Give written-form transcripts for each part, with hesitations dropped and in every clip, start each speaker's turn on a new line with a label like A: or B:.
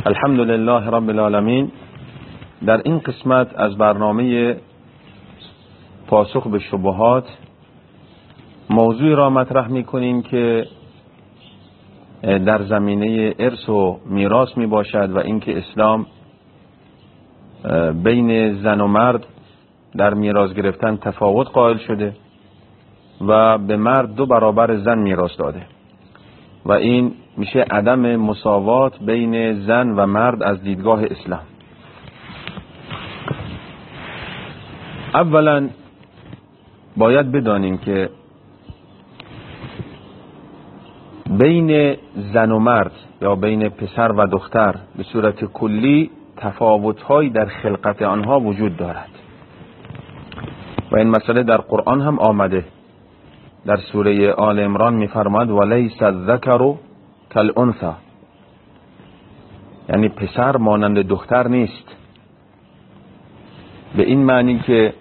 A: الحمد لله رب العالمین. در این قسمت از برنامه پاسخ به شبهات موضوعی را مطرح می‌کنیم که در زمینه ارث و میراث می باشد و اینکه اسلام بین زن و مرد در میراث گرفتن تفاوت قائل شده و به مرد 2 برابر زن میراث داده و این میشه عدم مساوات بین زن و مرد از دیدگاه اسلام. اولا باید بدانیم که بین زن و مرد یا بین پسر و دختر به صورت کلی تفاوت‌هایی در خلقت آنها وجود دارد و این مسئله در قرآن هم آمده. در سوره آل عمران می‌فرماید ولیس الذکر کالانثی، یعنی پسر مانند دختر نیست، به این معنی که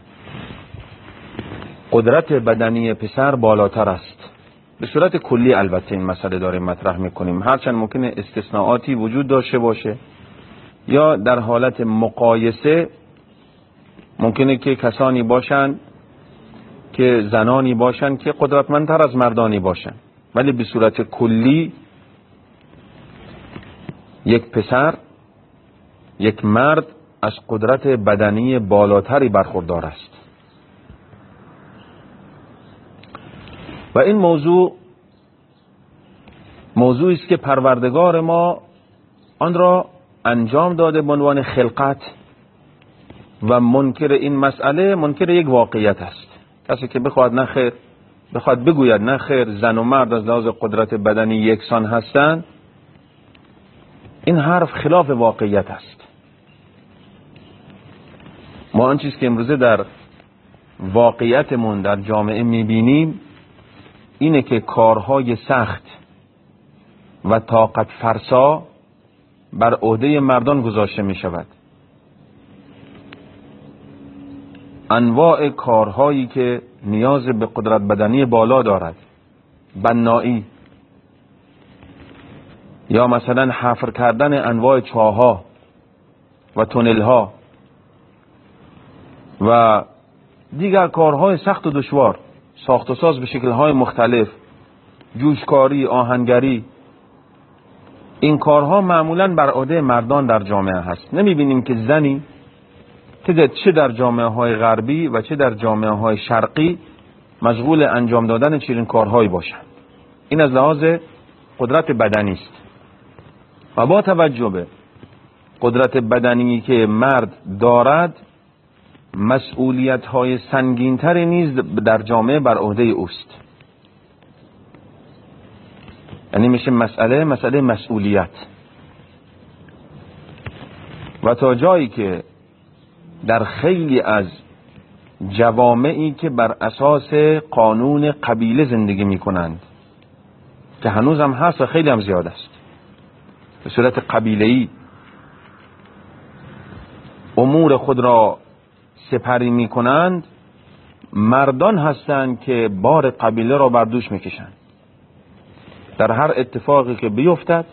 A: قدرت بدنی پسر بالاتر است. به صورت کلی البته این مسئله داریم مطرح میکنیم، هرچند ممکنه استثناءاتی وجود داشته باشه یا در حالت مقایسه ممکنه که کسانی باشن که زنانی باشن که قدرتمندتر از مردانی باشن، ولی به صورت کلی یک پسر، یک مرد از قدرت بدنی بالاتری برخوردار است و این موضوعی است که پروردگار ما آن را انجام داده به عنوان خلقت و منکر این مسئله منکر یک واقعیت است. کسی که بخواد بگوید نه خیر زن و مرد از لحاظ قدرت بدنی یکسان هستند، این حرف خلاف واقعیت است. ما آن چیز که امروزه در واقعیتمون در جامعه میبینیم اینه که کارهای سخت و طاقت فرسا بر عهده مردان گذاشته می شود. انواع کارهایی که نیاز به قدرت بدنی بالا دارد، بنایی یا مثلا حفر کردن انواع چاه‌ها و تونل‌ها و دیگر کارهای سخت و دشوار، ساخت و ساز به شکل‌های مختلف، جوشکاری، آهنگری، این کارها معمولاً بر عهده مردان در جامعه هست. نمی‌بینیم که زنی چه در جامعه‌های غربی و چه در جامعه‌های شرقی مشغول انجام دادن چنین کارهایی باشند. این از لحاظ قدرت بدنی است و با توجه به قدرت بدنی که مرد دارد مسئولیت‌های سنگین‌تری نیز در جامعه بر عهده اوست. یعنی میشه مسئله مسئولیت و تا جایی که در خیلی از جوامعی که بر اساس قانون قبیله زندگی میکنند که هنوز هم هست و خیلی هم زیاد است، به صورت قبیله‌ای امور خود را سپری میکنند، مردان هستند که بار قبیله را بر دوش میکشند. در هر اتفاقی که بیفتد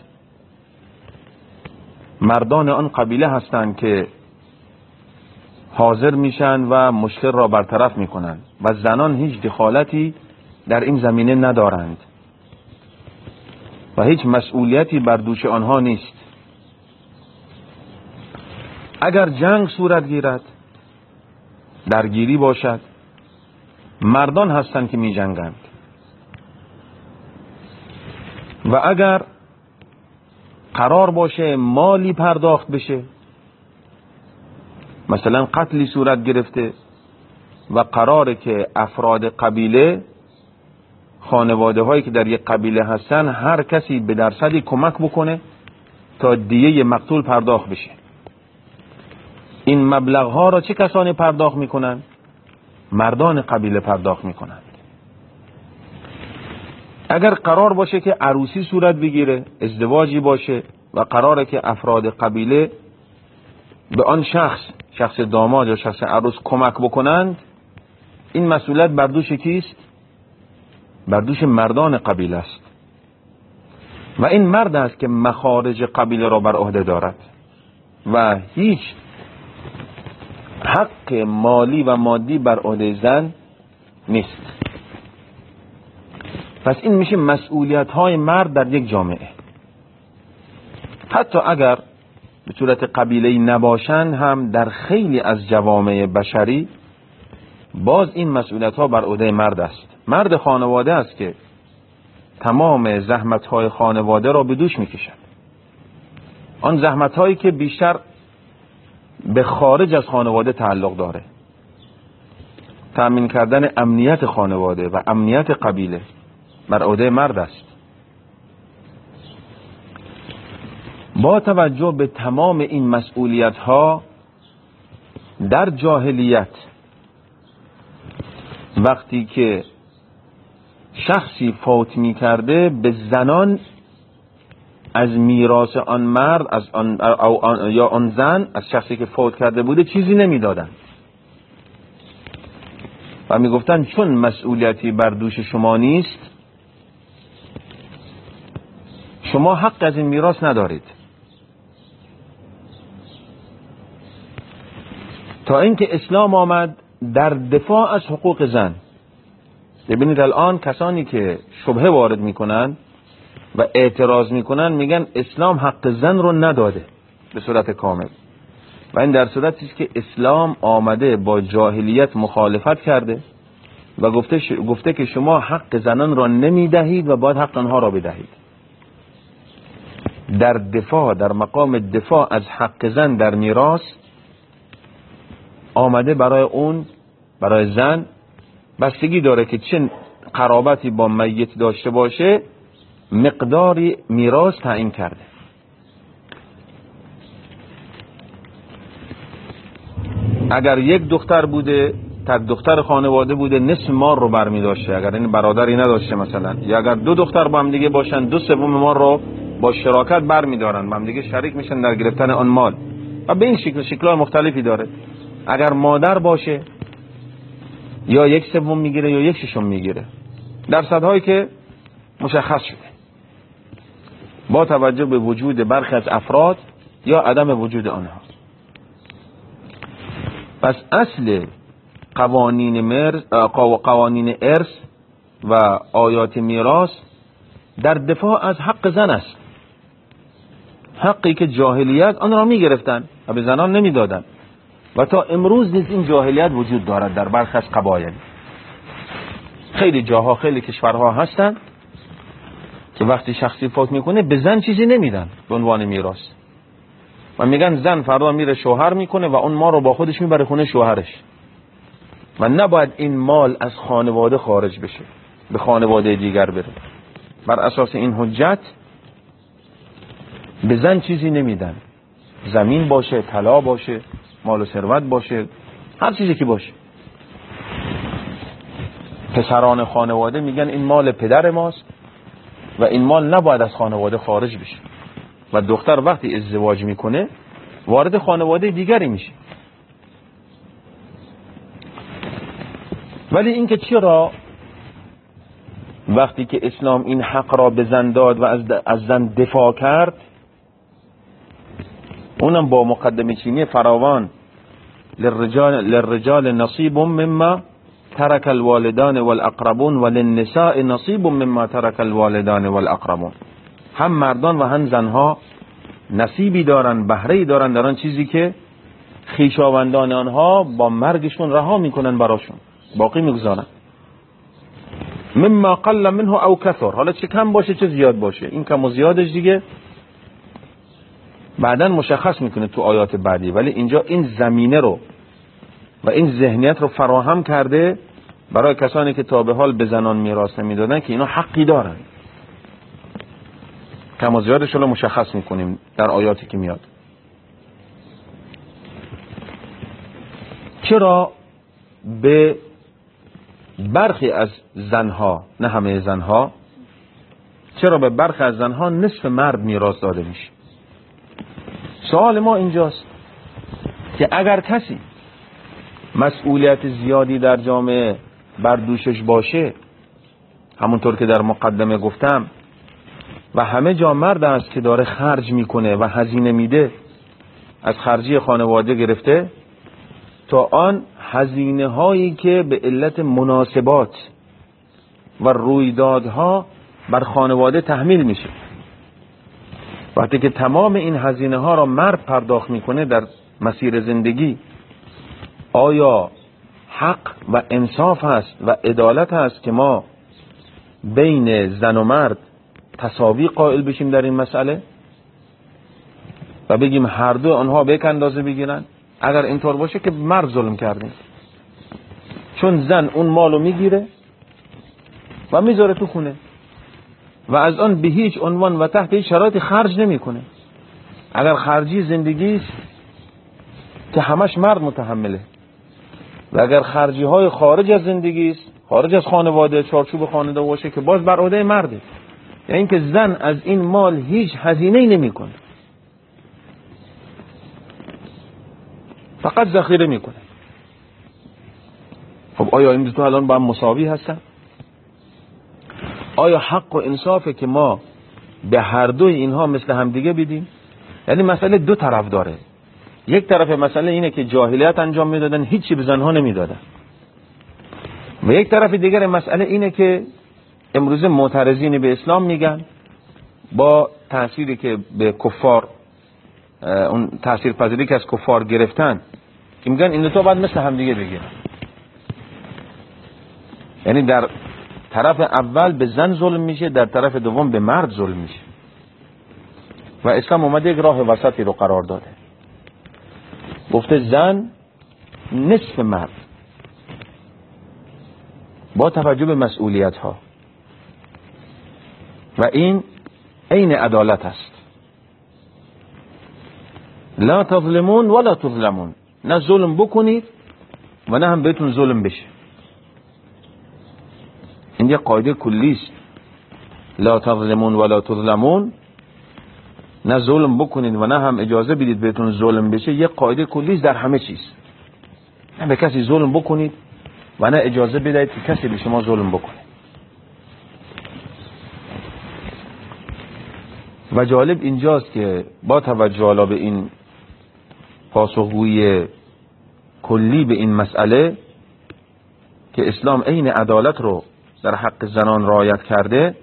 A: مردان آن قبیله هستند که حاضر میشن و مشکل را برطرف میکنند و زنان هیچ دخالتی در این زمینه ندارند و هیچ مسئولیتی بر دوش آنها نیست. اگر جنگ صورت گیرد، درگیری باشد، مردان هستند که می جنگند و اگر قرار باشه مالی پرداخت بشه، مثلا قتلی صورت گرفته و قراره که افراد قبیله، خانواده هایی که در یک قبیله هستن، هر کسی به درصدی کمک بکنه تا دیه مقتول پرداخت بشه. این مبلغ ها را چه کسانی پرداخت میکنن؟ مردان قبیله پرداخت میکنند. اگر قرار باشه که عروسی صورت بگیره، ازدواجی باشه و قراره که افراد قبیله به آن شخص داماد یا شخص عروس کمک بکنند، این مسئولیت بر دوش کیست؟ بر دوش مردان قبیله است. و این مرد است که مخارج قبیله را بر عهده دارد و هیچ حق مالی و مادی بر عهده زن نیست. پس این میشه مسئولیت های مرد در یک جامعه. حتی اگر به صورت قبیله‌ای نباشن هم در خیلی از جوامع بشری باز این مسئولیت ها بر عهده مرد است. مرد خانواده است که تمام زحمت های خانواده را به دوش میکشد. آن زحمت هایی که بیشتر به خارج از خانواده تعلق داره. تأمین کردن امنیت خانواده و امنیت قبیله بر عهده مرد است. با توجه به تمام این مسئولیت ها در جاهلیت وقتی که شخصی فوت می کرده به زنان از میراث آن مرد یا آن زن از شخصی که فوت کرده بوده چیزی نمی دادن و می گفتن چون مسئولیتی بر دوش شما نیست شما حق از این میراث ندارید. تا اینکه اسلام آمد در دفاع از حقوق زن. ببینید الان کسانی که شبهه وارد میکنن و اعتراض میکنن میگن اسلام حق زن رو نداده به صورت کامل و این در صورتی است که اسلام آمده با جاهلیت مخالفت کرده و گفته که شما حق زنان را نمیدهید و باید حق آنها را بدهید. در مقام دفاع از حق زن در میراث آمده برای زن بستگی داره که چه قرابتی با میت داشته باشه مقداری میراث تعیین کرده. اگر یک دختر بوده دختر خانواده بوده نصف مال رو برمی داشته اگر این برادری نداشته مثلا، یا اگر دو دختر با هم دیگه باشن 2/3 مال رو با شراکت برمی دارن با هم دیگه شریک میشن در گرفتن آن مال و به این شکل‌های مختلفی داره. اگر مادر باشه یا 1/3 میگیره یا 1/6 میگیره، درصدهایی که مشخص شده با توجه به وجود برخی از افراد یا عدم وجود آنها. پس اصل قوانین ارث و آیات میراث در دفاع از حق زن است، حقی که جاهلیت آن را میگرفتن و به زنان نمیدادن و تا امروز نیز این جاهلیت وجود دارد در برخی از قبایل. خیلی جاها خیلی کشورها هستن که وقتی شخصی فوت میکنه به زن چیزی نمیدن به عنوان میراث و میگن زن فردا میره شوهر میکنه و اون مال رو با خودش میبره خونه شوهرش و نباید این مال از خانواده خارج بشه به خانواده دیگر بره. بر اساس این حجت به زن چیزی نمیدن، زمین باشه، طلا باشه، مال و ثروت باشه، هر چیزی که باشه. پسران خانواده میگن این مال پدر ماست و این مال نباید از خانواده خارج بشه و دختر وقتی ازدواج میکنه وارد خانواده دیگری میشه. ولی اینکه چرا وقتی که اسلام این حق را به زن داد و از زن دفاع کرد، اونم با مقدمه چینی فراوان للرجال نصیب مما ترک الوالدان والاقربون وللنساء نصیب مما ترک الوالدان والاقربون. هم مردان و هم زنها نصیبی دارن، بهره‌ای دارن در آن چیزی که خویشاوندان آنها با مرگشون رها میکنن براشون، باقی میگذارن. مما قل منه او کثر، حالا چه کم باشه چه زیاد باشه، این کم و زیادش دیگه بعداً مشخص میکنه تو آیات بعدی، ولی اینجا این زمینه رو و این ذهنیت رو فراهم کرده برای کسانی که تا به حال به زنان میراث نمیدادن که اینا حقی دارن. کم و زیادش رو مشخص میکنیم در آیاتی که میاد. چرا به برخی از زنها، نه همه زنها، چرا به برخی از زنها نصف مرد میراث داده میشه؟ سوال ما اینجاست که اگر کسی مسئولیت زیادی در جامعه بر دوشش باشه، همونطور که در مقدمه گفتم و همه جا مرد است که داره خرج میکنه و هزینه میده، از خرجی خانواده گرفته تا آن هزینه هایی که به علت مناسبات و رویدادها بر خانواده تحمیل میشه. وقتی که تمام این هزینه ها را مرد پرداخت میکنه در مسیر زندگی، آیا حق و انصاف هست و عدالت هست که ما بین زن و مرد تساوی قائل بشیم در این مسئله و بگیم هر دو آنها به یک اندازه بگیرن؟ اگر اینطور باشه که مرد ظلم کرده، چون زن اون مالو میگیره و میذاره تو خونه و از آن به هیچ عنوان و تحت هیچ شرایطی خرج نمیکنه. اگر خرجی زندگی است که همش مرد متحمله، و اگر خرجی های خارج از زندگی است، خارج از خانواده، چارچوب خانواده باشه، که باز بر عهده مرده. یعنی اینکه زن از این مال هیچ هزینه‌ای نمیکنه، فقط ذخیره میکنه. خب آیا این دو الان با هم مساوی هستن؟ آیا حق و انصافه که ما به هر دوی اینها مثل همدیگه بدیم؟ یعنی مسئله دو طرف داره. یک طرف مسئله اینه که جاهلیت انجام میدادن، هیچی به زنها نمیدادن، و یک طرف دیگر مسئله اینه که امروز معترضین به اسلام میگن با تأثیری که به کفار، اون تأثیر پذیری که از کفار گرفتن، که میگن این دو تا باید مثل همدیگه بگیرن. یعنی در طرف اول به زن ظلم میشه، در طرف دوم به مرد ظلم میشه، و اسلام اومده یک راه وسطی رو قرار داده. گفته زن نصف مرد با توجه به مسئولیت ها، و این عین عدالت است. لا تظلمون ولا تظلمون، نه ظلم بکنید و نه هم بهتون ظلم بشه. این یه قاعده کلی است. لا تظلمون ولا تظلمون، نه ظلم بکنید و نه هم اجازه بدید بهتون ظلم بشه. یه قاعده کلی است در همه چیز. نه به کسی ظلم بکنید و نه اجازه بدید که کسی به شما ظلم بکنه. و جالب اینجاست که با توجه به این پاسخگویی کلی به این مسئله که اسلام عین عدالت رو در حق زنان رعایت کرده،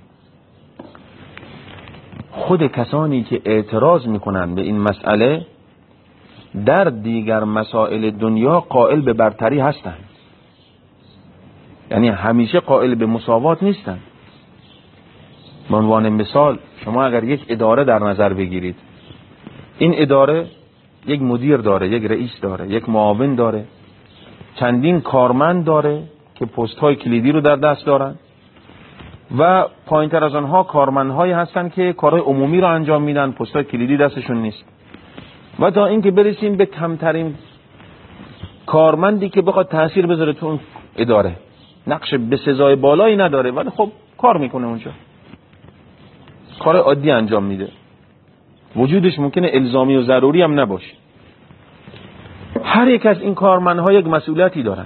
A: خود کسانی که اعتراض میکنن به این مسئله در دیگر مسائل دنیا قائل به برتری هستند. یعنی همیشه قائل به مساوات نیستند. به عنوان مثال شما اگر یک اداره در نظر بگیرید، این اداره یک مدیر داره، یک رئیس داره، یک معاون داره، چندین کارمند داره که پست های کلیدی رو در دست دارن، و پایین تر از آنها کارمندهایی هستن که کارهای عمومی رو انجام میدن، پست های کلیدی دستشون نیست. و تا اینکه برسیم به کمترین کارمندی که بخواد تاثیر بذاره تو اون اداره، نقش به سزای بالایی نداره ولی خب کار میکنه اونجا، کار عادی انجام میده، وجودش ممکنه الزامی و ضروری هم نباشه. هر یک از این کارمندها یک مسئولیتی دارن.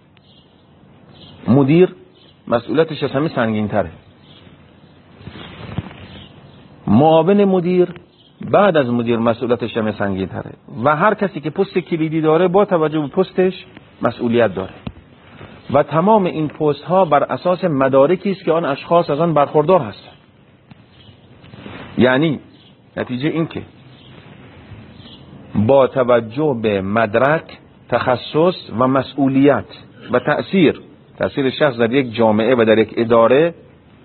A: مدیر مسئولیتش از همه سنگین تره، معاون مدیر بعد از مدیر مسئولیتش همه سنگین تره، و هر کسی که پست کلیدی داره با توجه به پستش مسئولیت داره. و تمام این پست ها بر اساس مدارکی است که آن اشخاص از آن برخوردار هستند. یعنی نتیجه این که با توجه به مدرک، تخصص و مسئولیت و تأثیر شخص در یک جامعه و در یک اداره،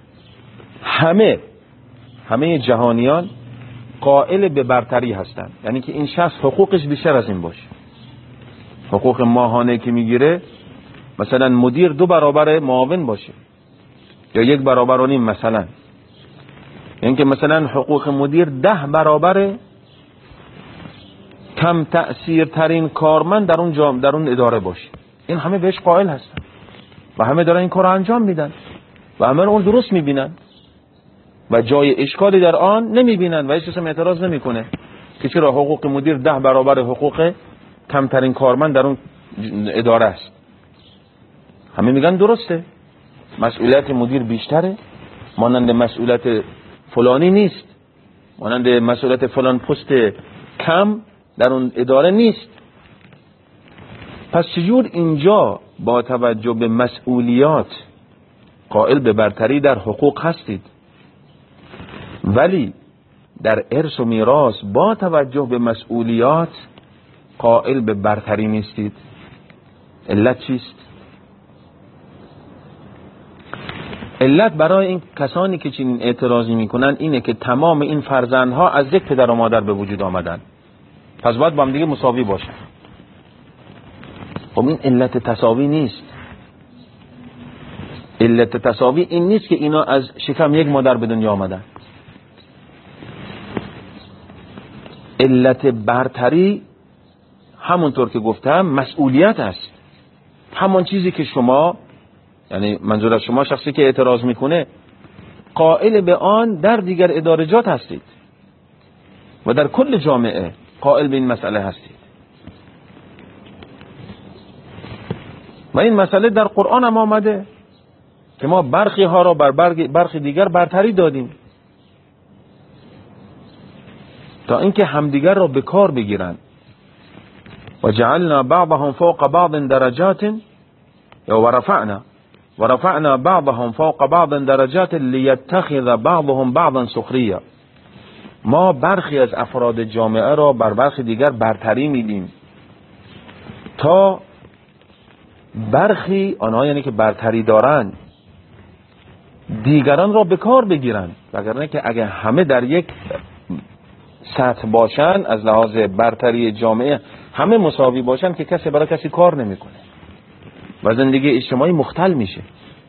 A: همه جهانیان قائل به برتری هستند. یعنی که این شخص حقوقش بیشتر از این باشه. حقوق ماهانه که میگیره، مثلا مدیر 2 برابر معاون باشه یا 1 برابر و نیم مثلا. یعنی که مثلا حقوق مدیر 10 برابر کم تأثیر ترین کارمند در اون اداره باشه. این همه بهش قائل هستن و همه دارن این کار رو انجام میدن و همه اون درست میبینن و جای اشکالی در آن نمیبینن و هیچ کس اعتراض نمیکنه که چرا حقوق مدیر 10 برابر حقوق کمترین کارمند در اون اداره است. همه میگن درسته، مسئولیت مدیر بیشتره، مانند مسئولیت فلانی نیست، مانند مسئولیت فلان پست کم در اون اداره نیست. پس چجور اینجا با توجه به مسئولیات قائل به برتری در حقوق هستید، ولی در ارث و میراث با توجه به مسئولیات قائل به برتری نیستید؟ علت چیست؟ علت برای این کسانی که چنین اعتراضی میکنن اینه که تمام این فرزندها از یک پدر و مادر به وجود آمدن، پس باید با هم دیگه مساوی باشن. خب این علت تساوی نیست. علت تساوی این نیست که اینا از شکم یک مادر به دنیا آمدن. علت برتری همونطور که گفتم مسئولیت است. همون چیزی که شما، یعنی منظور از شما شخصی که اعتراض میکنه، قائل به آن در دیگر ادارجات هستید و در کل جامعه قائل به این مسئله هستید. و این مسئله در قرآن هم آمده که ما برخی ها را بر برخی دیگر برتری دادیم تا اینکه همدیگر را به کار بگیرن. و جعلنا بعضهم فوق بعض درجات ورفعنا بعضهم فوق بعض درجات لیتخذ بعضهم بعضا سخریا. ما برخی از افراد جامعه را بر برخی دیگر برتری میدیم تا برخی آنها، یعنی که برتری دارند، دیگران را به کار بگیرن. وگرنه که اگه همه در یک سطح باشن، از لحاظ برتری جامعه همه مساوی باشن، که کسی برای کسی کار نمیکنه و زندگی اجتماعی مختل میشه.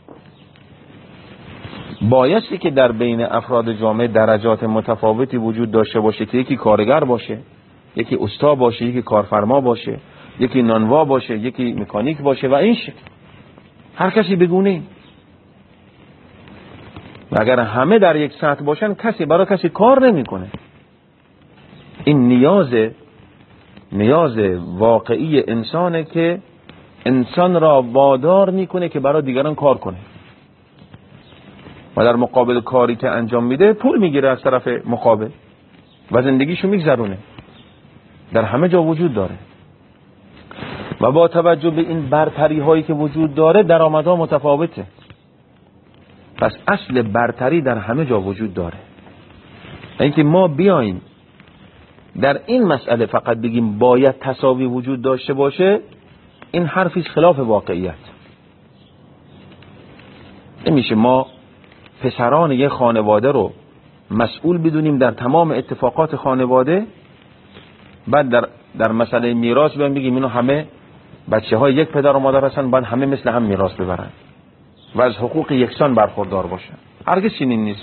A: بایستی که در بین افراد جامعه درجات متفاوتی وجود داشته باشه که یکی کارگر باشه، یکی استاد باشه، یکی کارفرما باشه، یکی نانوا باشه، یکی مکانیک باشه و این شکل، هر کسی بگونه. و اگر همه در یک سطح باشن، کسی برای کسی کار نمیکنه. این نیاز واقعی انسانه که انسان را وادار میکنه که برای دیگران کار کنه و در مقابل کاری که انجام میده پول میگیره از طرف مقابل و زندگیشو میگذرونه. در همه جا وجود داره و با توجه به این برتری هایی که وجود داره درآمدها متفاوته. پس اصل برتری در همه جا وجود داره. اینکه ما بیایم در این مسئله فقط بگیم باید تساوی وجود داشته باشه، این حرفی خلاف واقعیت. نمیشه ما پسران یک خانواده رو مسئول بدونیم در تمام اتفاقات خانواده، بعد در مسئله میراث بگیم اینو همه بچه های یک پدر و مادر هستن، باید همه مثل هم میراث ببرن و از حقوق یکسان برخوردار باشن. هرگز چنین نیست.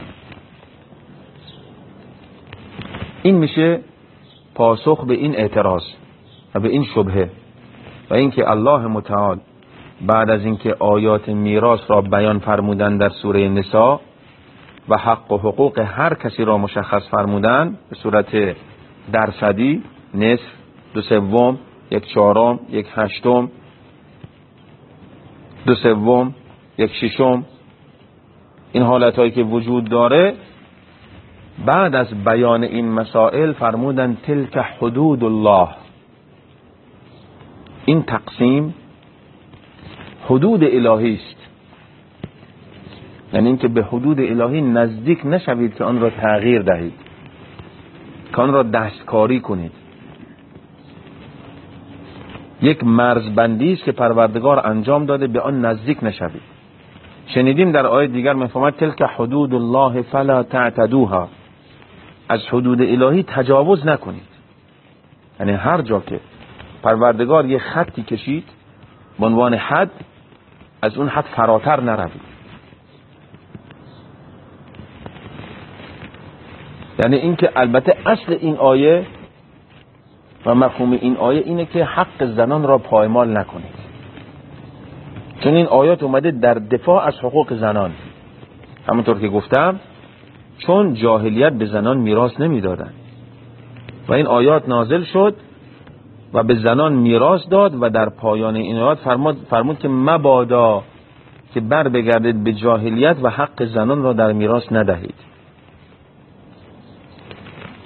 A: این میشه پاسخ به این اعتراض و به این شبهه. و اینکه الله متعال بعد از اینکه آیات میراث را بیان فرمودن در سوره نساء و حق و حقوق هر کسی را مشخص فرمودن به صورت درصدی، نصف، 2/3، 1/4، 1/8، 2/3، 1/6، این حالتهایی که وجود داره، بعد از بیان این مسائل فرمودن تلک حدود الله. این تقسیم حدود الهی است، یعنی اینکه به حدود الهی نزدیک نشوید که آن را تغییر دهید، که آن را دستکاری کنید. یک مرزبندی است که پروردگار انجام داده، به آن نزدیک نشوید. شنیدیم در آیه دیگر می‌فرماید تلک حدود الله فلا تعتدوها، از حدود الهی تجاوز نکنید. یعنی هر جا که پروردگار یه خطی کشید به عنوان حد، از اون حد فراتر نروید. یعنی اینکه البته اصل این آیه و مفهوم این آیه اینه که حق زنان را پایمال نکنید، چون این آیات اومده در دفاع از حقوق زنان. همونطور که گفتم، چون جاهلیت به زنان میراث نمیدادن و این آیات نازل شد و به زنان میراث داد و در پایان این آیات فرمود که مبادا که بر بگردید به جاهلیت و حق زنان را در میراث ندهید.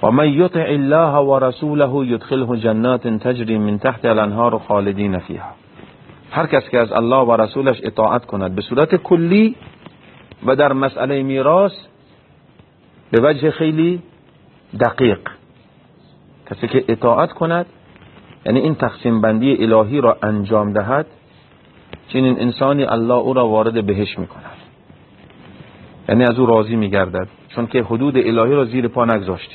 A: و من یطع الله و رسوله یدخله جنات تجری من تحت الانهار خالدین فیها. هر کس که از الله و رسولش اطاعت کند به صورت کلی و در مسئله میراث به وجه خیلی دقیق، کسی که اطاعت کند یعنی این تقسیم بندی الهی را انجام دهد، چنین انسانی الله او را وارد بهشت میکند، یعنی از او راضی میگردد، چون که حدود الهی را زیر پا نگذاشتی.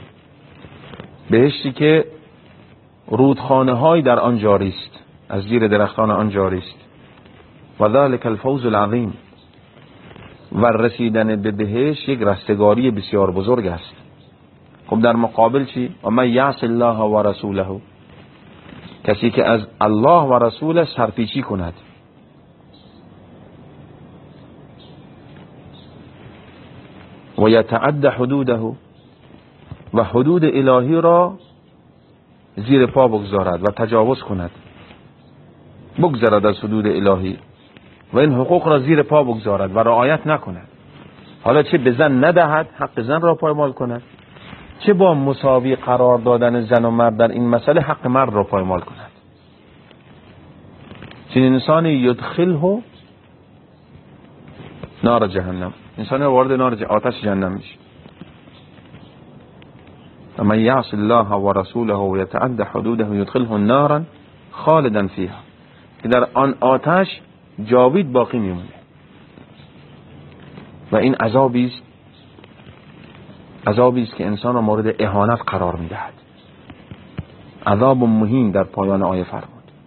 A: بهشتی که رودخانه های در آن جاری است، از زیر درختان آن جاری است. و ذلک الفوز العظیم، و رسیدن به بهشت یک رستگاری بسیار بزرگ است. خب در مقابل چی؟ و من یعص الله و رسوله، کسی که از الله و رسولش سرپیچی کند، و یتعد حدوده، و حدود الهی را زیر پا بگذارد و تجاوز کند، بگذارد از حدود الهی و این حقوق را زیر پا بگذارد و رعایت نکند. حالا چه به زن ندهد، حق زن را پایمال کند، چه با مساوی قرار دادن زن و مرد در این مسئله حق مرد را پایمال کند. چنین انسانی یدخله نار جهنم، انسانی وارد آتش جهنم میشه. و من یعص الله و رسوله و یتعد حدوده یدخله نارا خالدا فیها، که در آن آتش جاوید باقی میمونه. و این عذابی است که انسان را مورد اهانت قرار میدهد. عذاب مهین در پایان آیه فرمود.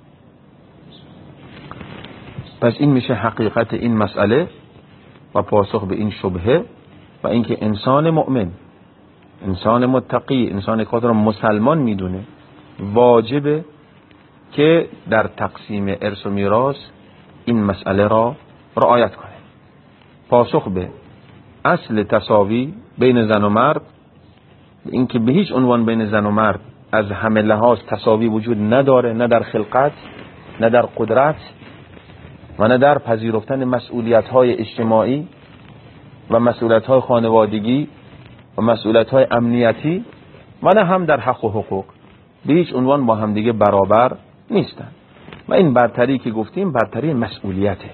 A: پس این میشه حقیقت این مسئله و پاسخ به این شبهه، و اینکه انسان مؤمن، انسان متقی، انسان خود را مسلمان میدونه، واجبه که در تقسیم ارث و میراث این مسئله را رعایت کنه. پاسخ به اصل تساوی بین زن و مرد، اینکه به هیچ عنوان بین زن و مرد از همه لحاظ تساوی وجود نداره، نه در خلقت، نه در قدرت، و نه در پذیرفتن مسئولیت‌های اجتماعی و مسئولیت‌های خانوادگی و مسئولیت‌های امنیتی، و نه هم در حق و حقوق. به هیچ عنوان با همدیگه برابر نیستن. و این برتری که گفتیم برتری مسئولیته،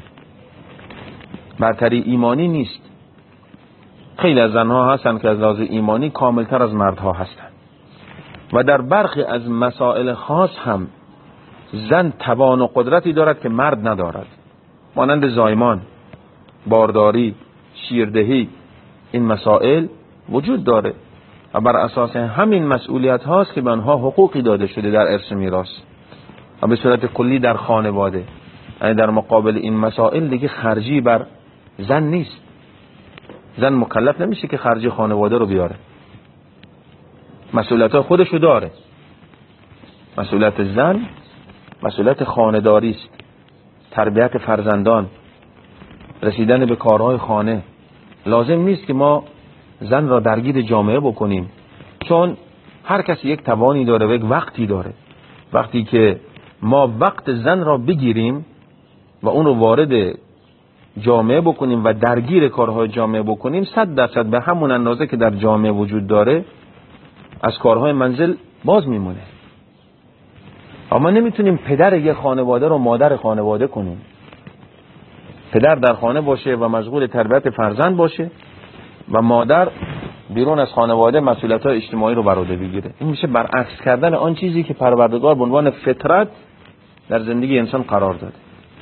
A: برتری ایمانی نیست. خیلی از زنها هستن که از لحاظ ایمانی کاملتر از مردها هستن، و در برخی از مسائل خاص هم زن توان و قدرتی دارد که مرد ندارد، مانند زایمان، بارداری، شیردهی. این مسائل وجود داره و بر اساس همین مسئولیت هاست که به آنها حقوقی داده شده در ارث میراث و به صورت کلی در خانواده. یعنی در مقابل این مسائل دیگه خرجی بر زن نیست. زن مکلف نمیشه که خرجی خانواده رو بیاره، مسئولیت خودشو داره. مسئولیت زن مسئولیت خانه‌داری است، تربیت فرزندان، رسیدن به کارهای خانه. لازم نیست که ما زن را درگیر جامعه بکنیم، چون هر کسی یک توانی داره و یک وقتی داره. وقتی که ما وقت زن را بگیریم و اون رو وارد جامعه بکنیم و درگیر کارهای جامعه بکنیم، 100% به همون اندازه که در جامعه وجود داره از کارهای منزل باز میمونه. اما نمیتونیم پدر یک خانواده رو مادر خانواده کنیم. پدر در خانه باشه و مشغول تربیت فرزند باشه و مادر بیرون از خانواده مسئولیت‌های اجتماعی رو بر عهده بگیره. این میشه برعکس کردن آن چیزی که پروردگار به عنوان فطرت در زندگی انسان قرار داده.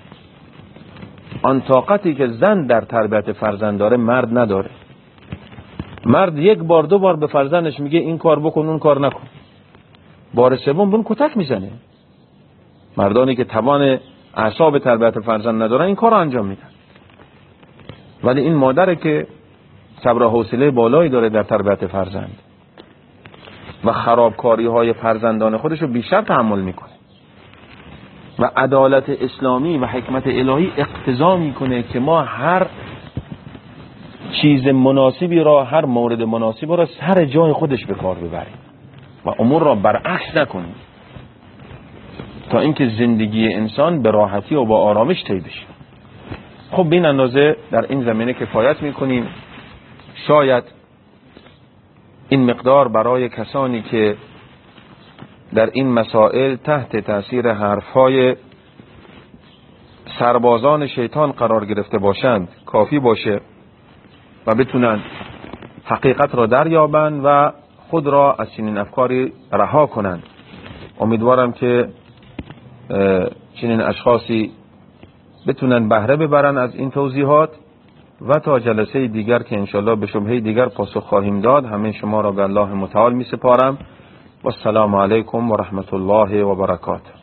A: آن طاقتی که زن در تربیت فرزند داره مرد نداره. مرد یک بار دو بار به فرزندش میگه این کار بکن اون کار نکن، بار سوم بون کتک میزنه. مردانی که توان اعصاب تربیت فرزند ندارن این کار رو انجام میدن، ولی این مادره که صبر و حوصله بالایی داره در تربیت فرزند و خرابکاری های فرزندان خودش رو بیشتر تحمل میکنه و عدالت اسلامی و حکمت الهی اقتضا میکنه که ما هر چیز مناسبی را، هر مورد مناسبی را سر جای خودش به کار ببریم و امور را برعکس نکنیم تا اینکه زندگی انسان به راحتی و با آرامش طی بشه. خب به این اندازه در این زمینه کفایت میکنیم. شاید این مقدار برای کسانی که در این مسائل تحت تأثیر حرفهای سربازان شیطان قرار گرفته باشند کافی باشه و بتونن حقیقت را دریابند و خود را از چنین افکاری رها کنند. امیدوارم که چنین اشخاصی بتونن بهره ببرن از این توضیحات و تا جلسه دیگر که انشالله به شبهه دیگر پاسخ خواهیم داد. همه شما را به الله متعال می سپارم و السلام علیکم و رحمت الله و برکاته.